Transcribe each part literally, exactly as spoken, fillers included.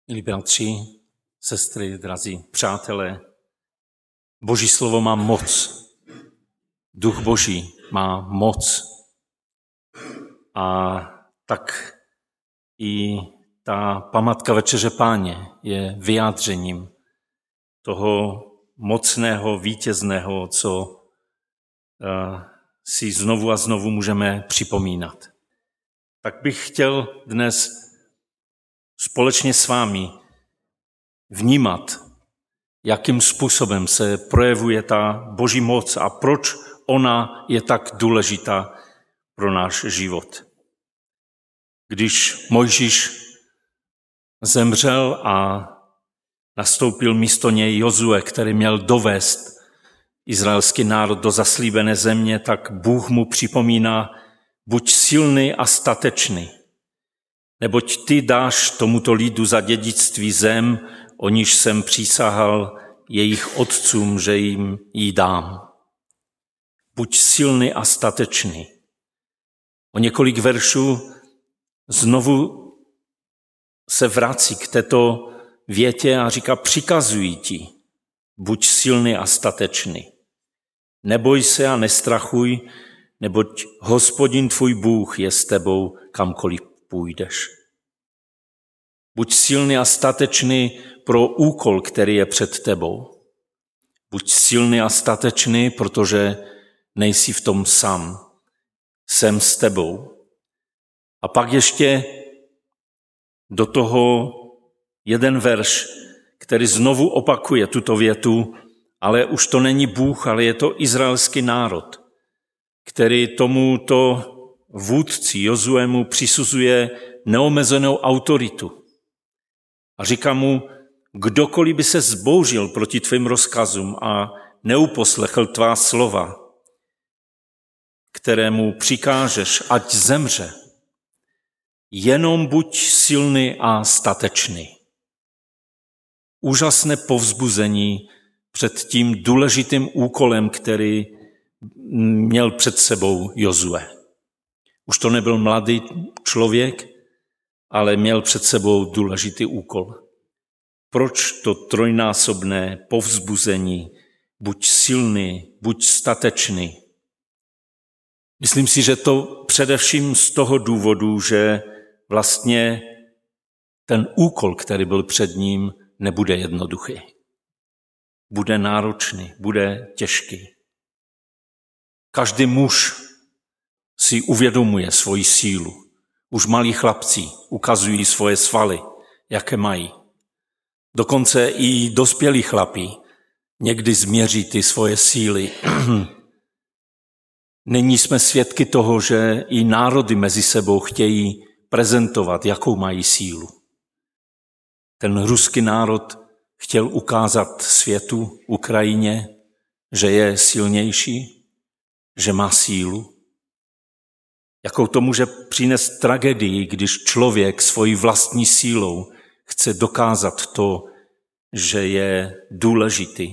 Milí bratři, sestry, drazí přátelé, Boží slovo má moc. Duch Boží má moc. A tak i ta památka Večeře Páně je vyjádřením toho mocného, vítězného, co si znovu a znovu můžeme připomínat. Tak bych chtěl dnes společně s vámi vnímat, jakým způsobem se projevuje ta Boží moc a proč ona je tak důležitá pro náš život. Když Mojžíš zemřel a nastoupil místo něj Jozue, který měl dovést izraelský národ do zaslíbené země, tak Bůh mu připomíná: buď silný a statečný, neboť ty dáš tomuto lidu za dědictví zem, o níž jsem přísahal jejich otcům, že jim ji dám. Buď silný a statečný. O několik veršů znovu se vrací k této větě a říká: přikazuji ti, buď silný a statečný. Neboj se a nestrachuj, neboť Hospodin tvůj Bůh je s tebou, kamkoliv půjdeš. Buď silný a statečný pro úkol, který je před tebou. Buď silný a statečný, protože nejsi v tom sám. Jsem s tebou. A pak ještě do toho jeden verš, který znovu opakuje tuto větu, ale už to není Bůh, ale je to izraelský národ, který tomuto vůdci Jozuemu přisuzuje neomezenou autoritu. A říká mu: kdokoliv by se zbouřil proti tvým rozkazům a neuposlechl tvá slova, kterému přikážeš, ať zemře, jenom buď silný a statečný. Úžasné povzbuzení před tím důležitým úkolem, který měl před sebou Jozue. Už to nebyl mladý člověk, ale měl před sebou důležitý úkol. Proč to trojnásobné povzbuzení? Buď silný, buď statečný. Myslím si, že to především z toho důvodu, že vlastně ten úkol, který byl před ním, nebude jednoduchý. Bude náročný, bude těžký. Každý muž si uvědomuje svoji sílu. Už malí chlapci ukazují svoje svaly, jaké mají. Dokonce i dospělí chlapi někdy změří ty svoje síly. Nyní jsme svědky toho, že i národy mezi sebou chtějí prezentovat, jakou mají sílu. Ten ruský národ chtěl ukázat světu, Ukrajině, že je silnější, že má sílu. Jakou to může přinést tragédii, když člověk svojí vlastní sílou chce dokázat to, že je důležitý.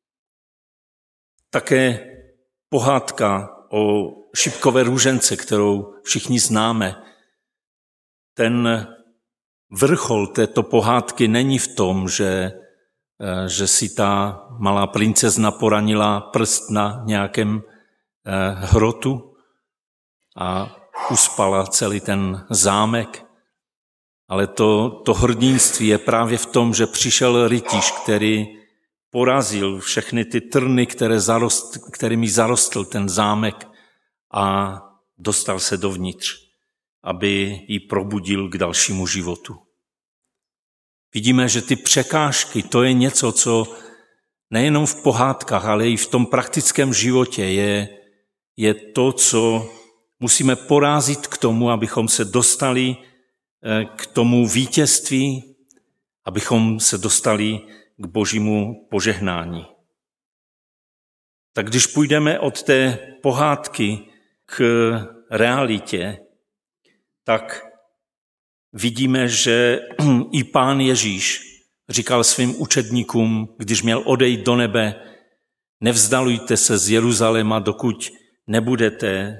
Také pohádka o šipkové růžence, kterou všichni známe. Ten vrchol této pohádky není v tom, že, že si ta malá princezna poranila prst na nějakém hrotu a uspala celý ten zámek. Ale to, to hrdinství je právě v tom, že přišel rytíř, který porazil všechny ty trny, které zarost, kterými zarostl ten zámek a dostal se dovnitř, aby ji probudil k dalšímu životu. Vidíme, že ty překážky, to je něco, co nejenom v pohádkách, ale i v tom praktickém životě je, je to, co musíme porázit k tomu, abychom se dostali k tomu vítězství, abychom se dostali k Božímu požehnání. Tak když půjdeme od té pohádky k realitě, tak vidíme, že i Pán Ježíš říkal svým učedníkům, když měl odejít do nebe: nevzdalujte se z Jeruzaléma, dokud nebudete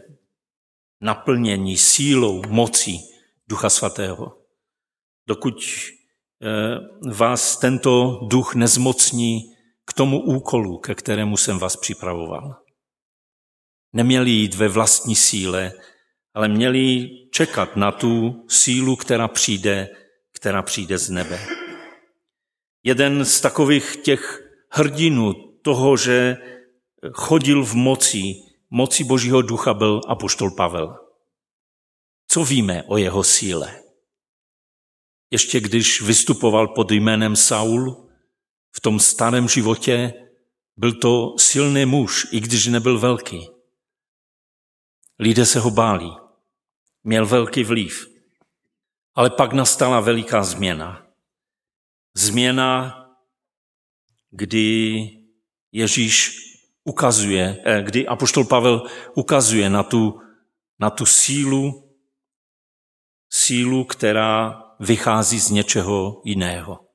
naplněni sílou, mocí Ducha Svatého. Dokud vás tento duch nezmocní k tomu úkolu, ke kterému jsem vás připravoval. Neměli jít ve vlastní síle, ale měli čekat na tu sílu, která přijde, která přijde z nebe. Jeden z takových těch hrdinů toho, že chodil v moci, moci Božího ducha, byl apoštol Pavel. Co víme o jeho síle? Ještě když vystupoval pod jménem Saul v tom starém životě, byl to silný muž, i když nebyl velký. Lidé se ho báli. Měl velký vliv. Ale pak nastala veliká změna. Změna, kdy Ježíš ukazuje, kdy apoštol Pavel ukazuje na tu, na tu sílu, sílu, která vychází z něčeho jiného.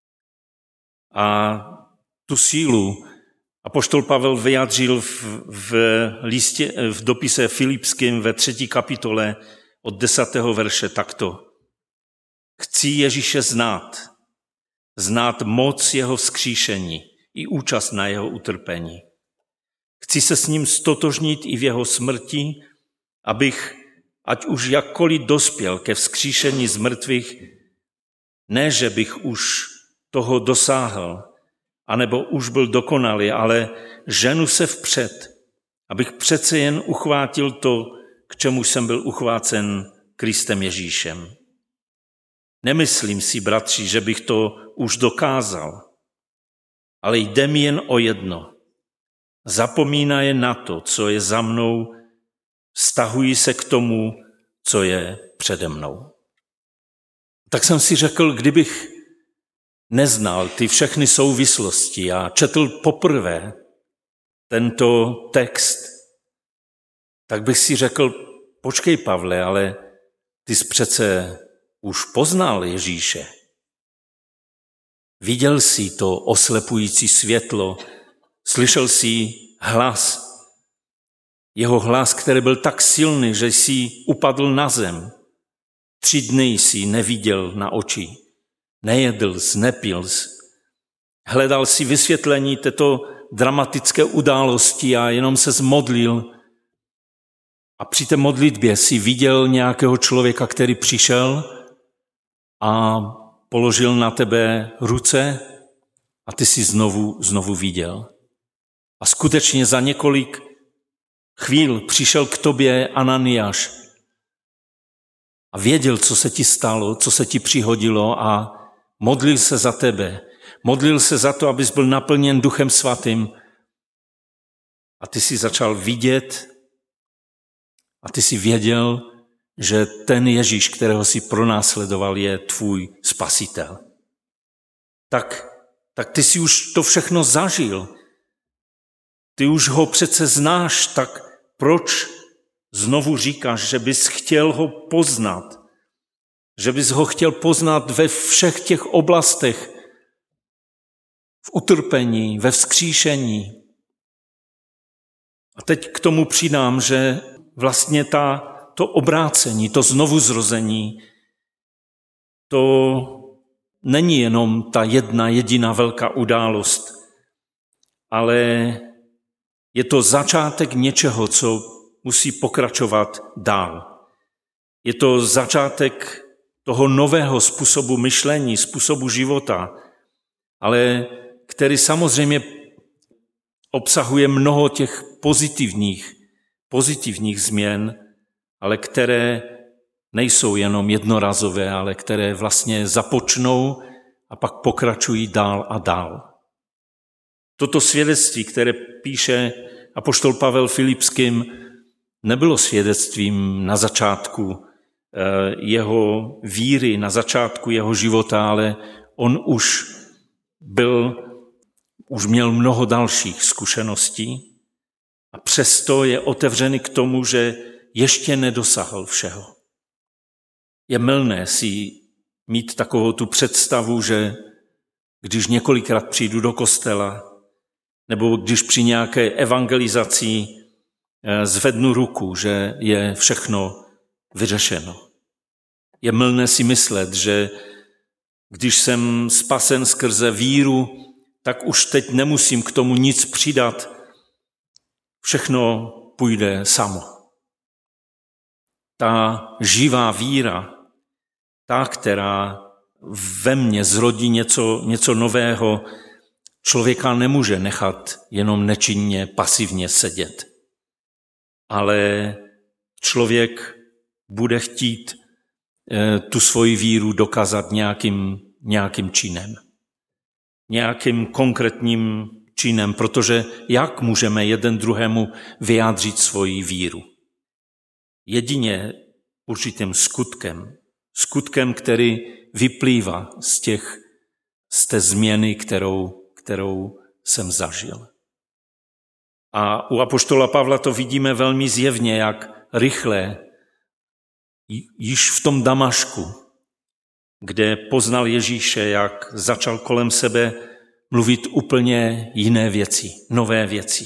A tu sílu apoštol Pavel vyjádřil v, v, listě, v dopise Filipským ve třetí kapitole od desátého verše takto. Chci Ježíše znát, znát moc jeho vzkříšení i účast na jeho utrpení. Chci se s ním stotožnit i v jeho smrti, abych, ať už jakkoliv dospěl ke vzkříšení z mrtvých, ne, že bych už toho dosáhl, anebo už byl dokonalý, ale ženu se vpřed, abych přece jen uchvátil to, k čemu jsem byl uchvácen Kristem Ježíšem. Nemyslím si, bratři, že bych to už dokázal, ale jde mi jen o jedno. Zapomínaje na to, co je za mnou, vztahuji se k tomu, co je přede mnou. Tak jsem si řekl, kdybych neznal ty všechny souvislosti a četl poprvé tento text, tak bych si řekl, počkej, Pavle, ale ty jsi přece už poznal Ježíše. Viděl jsi to oslepující světlo, slyšel jsi hlas, jeho hlas, který byl tak silný, že jsi upadl na zem. Tři dny jsi neviděl na oči, nejedl jsi, nepil jsi. Hledal jsi vysvětlení této dramatické události a jenom se zmodlil. A při té modlitbě jsi viděl nějakého člověka, který přišel a položil na tebe ruce a ty jsi znovu, znovu viděl. A skutečně za několik chvíl přišel k tobě Ananiáš a věděl, co se ti stalo, co se ti přihodilo a modlil se za tebe. Modlil se za to, abys byl naplněn Duchem Svatým a ty jsi začal vidět a ty jsi věděl, že ten Ježíš, kterého jsi pronásledoval, je tvůj spasitel. Tak, tak ty jsi už to všechno zažil. Ty už ho přece znáš, tak proč znovu říkáš, že bys chtěl ho poznat? Že bys ho chtěl poznat ve všech těch oblastech, v utrpení, ve vzkříšení. A teď k tomu přidám, že vlastně ta, to obrácení, to znovuzrození, to není jenom ta jedna jediná velká událost, ale je to začátek něčeho, co musí pokračovat dál. Je to začátek toho nového způsobu myšlení, způsobu života, ale který samozřejmě obsahuje mnoho těch pozitivních, pozitivních změn, ale které nejsou jenom jednorazové, ale které vlastně započnou a pak pokračují dál a dál. Toto svědectví, které píše apoštol Pavel Filipským, nebylo svědectvím na začátku jeho víry, na začátku jeho života, ale on už byl, už měl mnoho dalších zkušeností a přesto je otevřený k tomu, že ještě nedosáhl všeho. Je mylné si mít takovou tu představu, že když několikrát přijdu do kostela, nebo když při nějaké evangelizaci zvednu ruku, že je všechno vyřešeno. Je mylné si myslet, že Když jsem spasen skrze víru, tak už teď nemusím k tomu nic přidat. Všechno půjde samo. Ta živá víra, ta, která ve mně zrodí něco, něco nového, člověka nemůže nechat jenom nečinně, pasivně sedět. Ale člověk bude chtít tu svoji víru dokázat nějakým, nějakým činem. Nějakým konkrétním činem, protože jak můžeme jeden druhému vyjádřit svoji víru? Jedině určitým skutkem. Skutkem, který vyplývá z těch, z té změny, kterou, kterou jsem zažil. A u apoštola Pavla to vidíme velmi zjevně, jak rychle, již v tom Damašku, kde poznal Ježíše, jak začal kolem sebe mluvit úplně jiné věci, nové věci.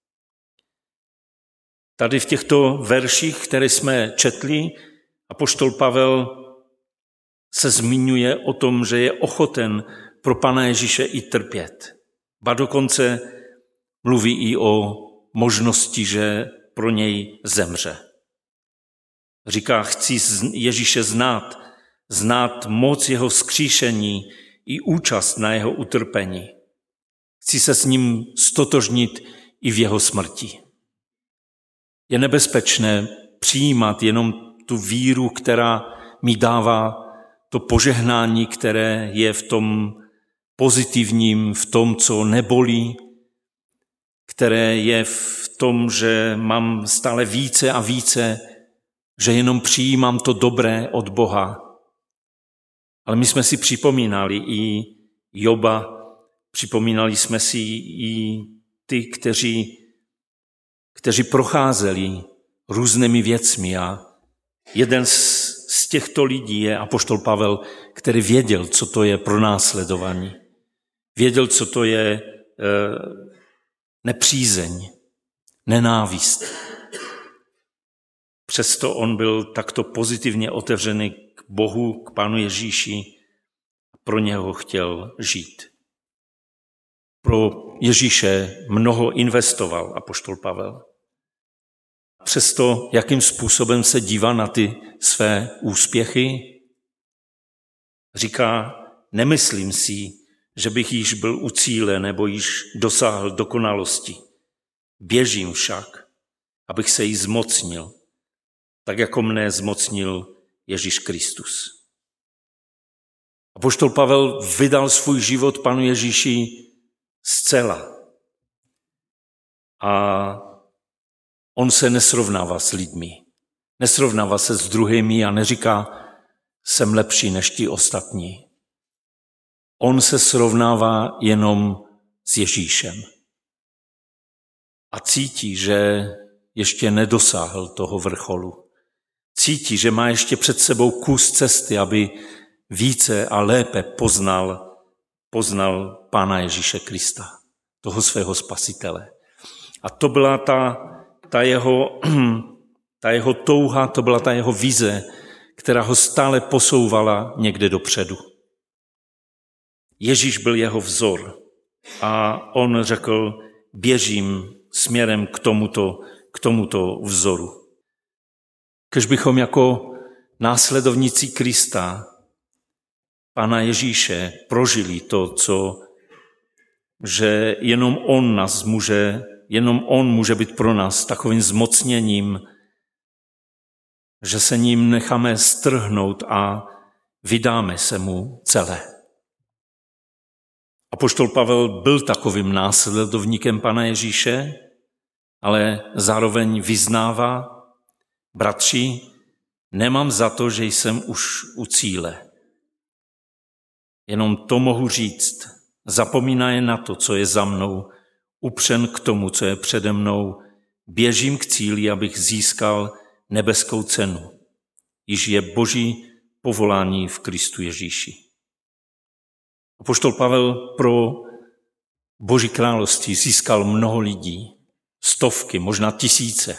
Tady v těchto verších, které jsme četli, apoštol Pavel se zmiňuje o tom, že je ochoten pro Pana Ježíše i trpět. Ba dokonce mluví i o možnosti, že pro něj zemře. Říká, chci Ježíše znát, znát moc jeho vzkříšení i účast na jeho utrpení. Chci se s ním stotožnit i v jeho smrti. Je nebezpečné přijímat jenom tu víru, která mi dává to požehnání, které je v tom pozitivním, v tom, co nebolí, které je v tom, že mám stále více a více, že jenom přijímám to dobré od Boha. Ale my jsme si připomínali i Joba, připomínali jsme si i ty, kteří, kteří procházeli různými věcmi a jeden z, z těchto lidí je apoštol Pavel, který věděl, co to je pronásledování. Věděl, co to je e, nepřízeň, nenávist. Přesto on byl takto pozitivně otevřený k Bohu, k Pánu Ježíši a pro něho chtěl žít. Pro Ježíše mnoho investoval apoštol Pavel. Přesto, jakým způsobem se dívá na ty své úspěchy, říká, nemyslím si, že bych již byl u cíle nebo již dosáhl dokonalosti. Běžím však, abych se jí zmocnil, tak jako mne zmocnil Ježíš Kristus. Apoštol Pavel vydal svůj život Panu Ježíši zcela. A on se nesrovnává s lidmi. Nesrovnává se s druhými a neříká, jsem lepší než ti ostatní. On se srovnává jenom s Ježíšem. A cítí, že ještě nedosáhl toho vrcholu. Cítí, že má ještě před sebou kus cesty, aby více a lépe poznal, poznal Pána Ježíše Krista, toho svého spasitele. A to byla ta, ta, jeho, ta jeho touha, to byla ta jeho vize, která ho stále posouvala někde dopředu. Ježíš byl jeho vzor a on řekl, běžím směrem k tomuto, k tomuto vzoru. Kež bychom jako následovníci Krista, Pána Ježíše, prožili to, co, že jenom on nás může, jenom on může být pro nás takovým zmocněním, že se ním necháme strhnout a vydáme se mu celé. Apoštol Pavel byl takovým následovníkem Pana Ježíše, ale zároveň vyznává, bratři, nemám za to, že jsem už u cíle. Jenom to mohu říct. Zapomínaje na to, co je za mnou, upřen k tomu, co je přede mnou. Běžím k cíli, abych získal nebeskou cenu. Již je Boží povolání v Kristu Ježíši. Apoštol Pavel pro Boží království získal mnoho lidí, stovky, možná tisíce.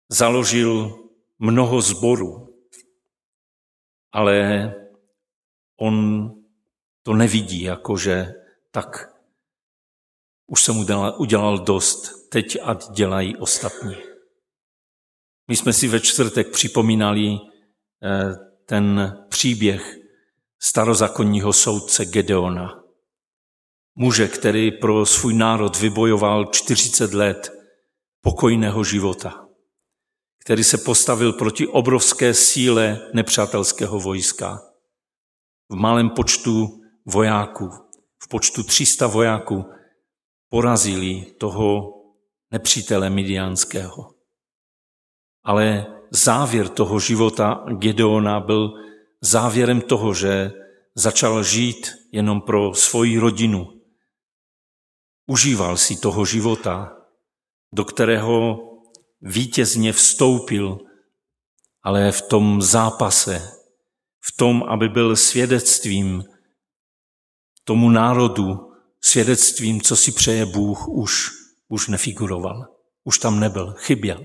Založil mnoho sborů, ale on to nevidí, jakože tak už jsem udělal, udělal dost, teď ať dělají ostatní. My jsme si ve čtvrtek připomínali ten příběh starozákonního soudce Gedeona. Muže, který pro svůj národ vybojoval čtyřicet let pokojného života, který se postavil proti obrovské síle nepřátelského vojska. V malém počtu vojáků, v počtu tři sta vojáků, porazili toho nepřítele midiánského. Ale závěr toho života Gedeona byl závěrem toho, že začal žít jenom pro svoji rodinu. Užíval si toho života, do kterého vítězně vstoupil, ale v tom zápase, v tom, aby byl svědectvím tomu národu, svědectvím, co si přeje Bůh, už, už nefiguroval. Už tam nebyl, chyběl.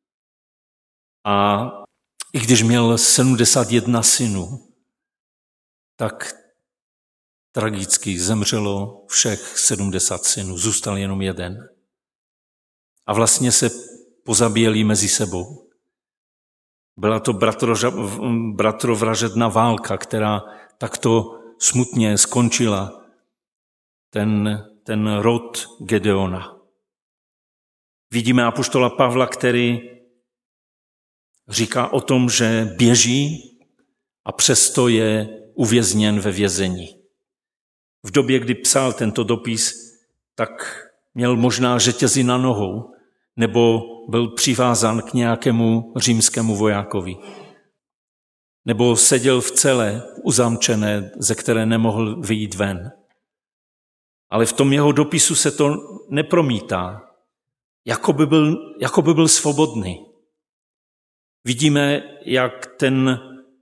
A i když měl sedmdesát jedna synů, tak tragicky zemřelo všech sedmdesát synů, zůstal jenom jeden. A vlastně se pozabíjeli mezi sebou. Byla to bratrovražedná válka, která takto smutně skončila ten, ten rod Gedeona. Vidíme apoštola Pavla, který říká o tom, že běží a přesto je uvězněn ve vězení. V době, kdy psal tento dopis, tak měl možná řetězy na nohou nebo byl přivázán k nějakému římskému vojákovi. Nebo seděl v cele uzamčené, ze které nemohl vyjít ven. Ale v tom jeho dopisu se to nepromítá, jako by byl, jako by byl svobodný. Vidíme, jak ten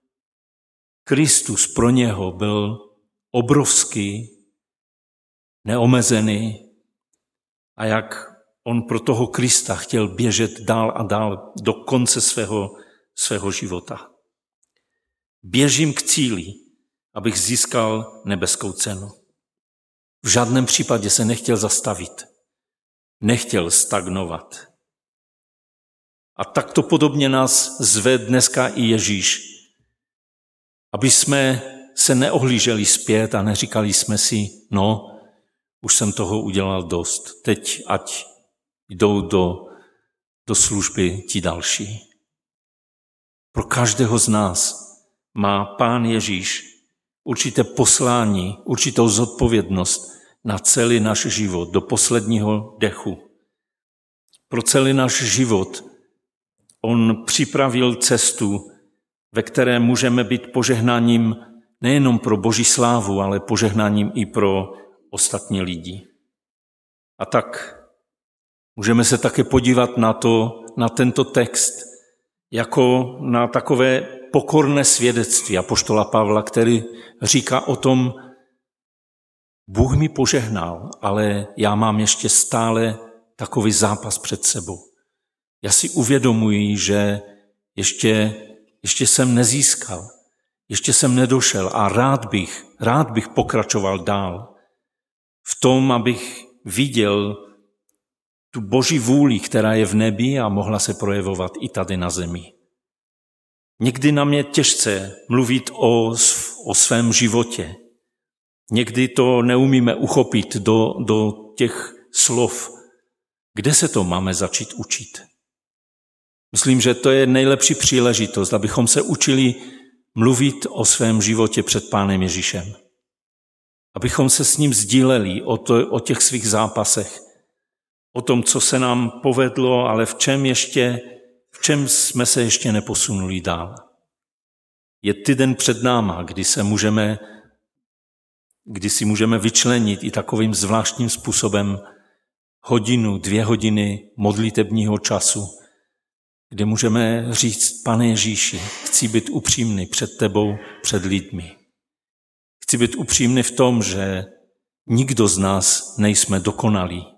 Kristus pro něho byl obrovský, neomezený a jak on pro toho Krista chtěl běžet dál a dál do konce svého, svého života. Běžím k cíli, abych získal nebeskou cenu. V žádném případě se nechtěl zastavit. Nechtěl stagnovat. A takto podobně nás zve dneska i Ježíš, aby jsme se neohlíželi zpět a neříkali jsme si, no, už jsem toho udělal dost, teď ať jdou do, do služby ti další. Pro každého z nás má Pán Ježíš určité poslání, určitou zodpovědnost na celý náš život, do posledního dechu. Pro celý náš život on připravil cestu, ve které můžeme být požehnáním nejenom pro Boží slávu, ale požehnáním i pro ostatní lidi. A tak můžeme se také podívat na to, na tento text, jako na takové pokorné svědectví apoštola Pavla, který říká o tom, Bůh mi požehnal, ale já mám ještě stále takový zápas před sebou. Já si uvědomuji, že ještě, ještě jsem nezískal, ještě jsem nedošel a rád bych, rád bych pokračoval dál v tom, abych viděl tu Boží vůli, která je v nebi a mohla se projevovat i tady na zemi. Někdy nám je těžce mluvit o, o svém životě. Někdy to neumíme uchopit do, do těch slov. Kde se to máme začít učit? Myslím, že to je nejlepší příležitost, abychom se učili mluvit o svém životě před Pánem Ježíšem. Abychom se s ním sdíleli o, to, o těch svých zápasech, o tom, co se nám povedlo, ale v čem ještě, v čem jsme se ještě neposunuli dál. Je týden před náma, kdy se můžeme, kdy si můžeme vyčlenit i takovým zvláštním způsobem hodinu, dvě hodiny modlitebního času, kde můžeme říct, Pane Ježíši, chci být upřímný před tebou, před lidmi. Chci být upřímný v tom, že nikdo z nás nejsme dokonalí.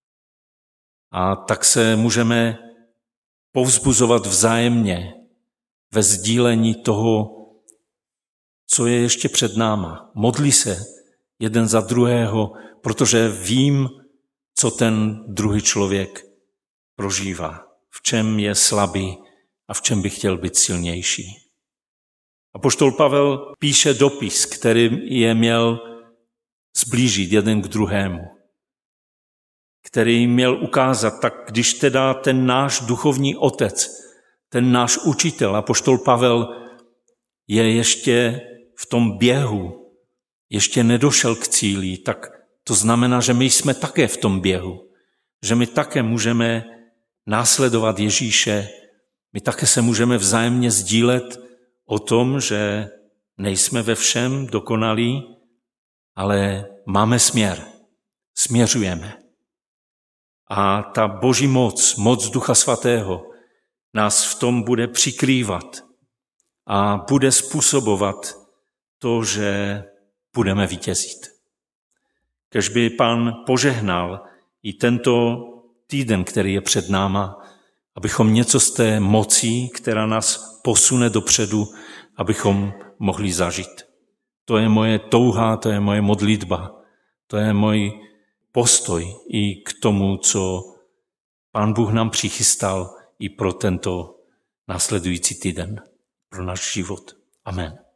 A tak se můžeme povzbuzovat vzájemně ve sdílení toho, co je ještě před náma. Modlí se jeden za druhého, protože vím, co ten druhý člověk prožívá, v čem je slabý a v čem by chtěl být silnější. Apoštol Pavel píše dopis, který je měl zblížit jeden k druhému, který měl ukázat, tak když teda ten náš duchovní otec, ten náš učitel, apoštol Pavel, je ještě v tom běhu, ještě nedošel k cíli, tak to znamená, že my jsme také v tom běhu, že my také můžeme následovat Ježíše, my také se můžeme vzájemně sdílet o tom, že nejsme ve všem dokonalí, ale máme směr, směřujeme. A ta Boží moc, moc Ducha Svatého nás v tom bude přikrývat a bude způsobovat to, že budeme vítězit. Kež by Pán požehnal i tento týden, který je před náma, abychom něco z té moci, která nás posune dopředu, abychom mohli zažít. To je moje touha, to je moje modlitba, to je můj postoj i k tomu, co Pán Bůh nám přichystal i pro tento následující týden, pro náš život. Amen.